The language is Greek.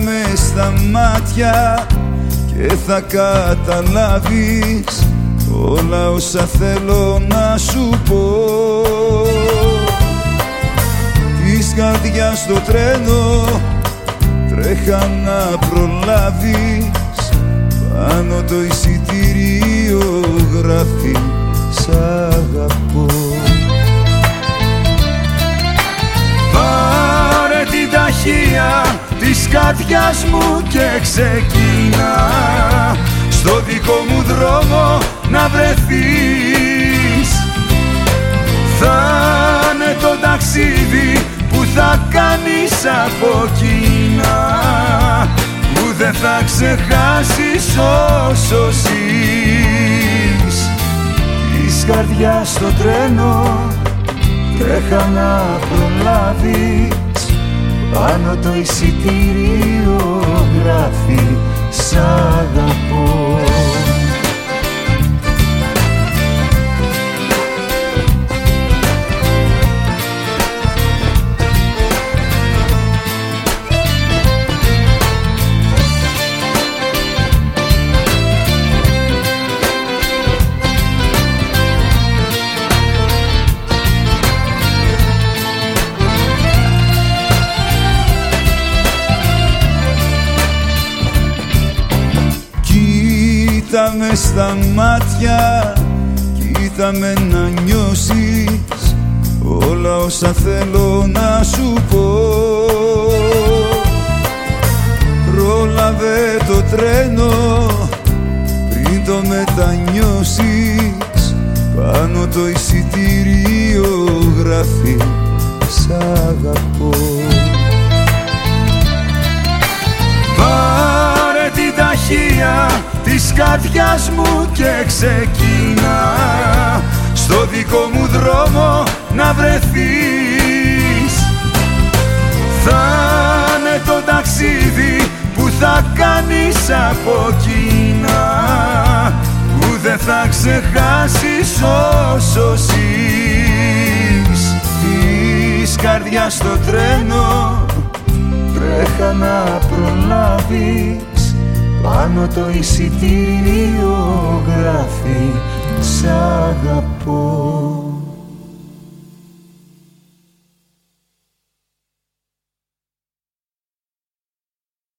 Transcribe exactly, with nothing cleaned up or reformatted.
με στα μάτια και θα καταλάβεις όλα όσα θέλω να σου πω. Της καρδιάς στο τρένο τρέχα να προλάβεις, πάνω το εισιτήριο γράφει «Σ' αγαπώ». Πάρε την ταχεία της καρδιάς μου και ξεκίνα στο δικό μου δρόμο να βρεθείς. Θα είναι το ταξίδι που θα κάνεις από εκείνα που δεν θα ξεχάσεις όσο ζεις. Της καρδιάς στο τρένο τρέχα να προλάβεις, πάνω το εισιτήριο γράφει «Σ' αγαπώ». Κοίτα με στα μάτια, κοίτα με να νιώσεις όλα όσα θέλω να σου πω. Πρόλαβε το τρένο πριν το μετανιώσεις, πάνω το εισιτήριο γράφει «Σ' αγαπώ». Πάρε την ταχεία της καρδιάς μου και ξεκίνα στο δικό μου δρόμο να βρεθείς. Θα είναι το ταξίδι που θα κάνεις από εκείνα που δεν θα ξεχάσεις όσο ζεις. Της καρδιάς στο τρένο τρέχα να προλάβεις, πάνω το εισιτήριο